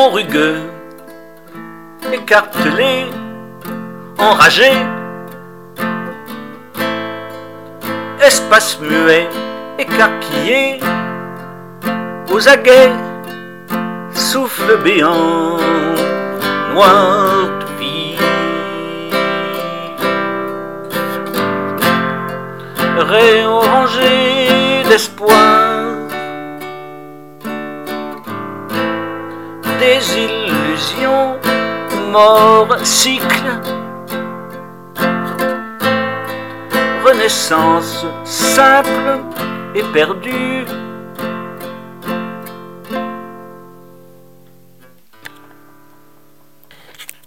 tronc rugueux, écartelé, enragé, espace muet, écarquillé, aux aguets, souffle béant, noir de vie. Rayon orangé d'espoir, des illusions, mort, cycle, renaissance simple et perdue.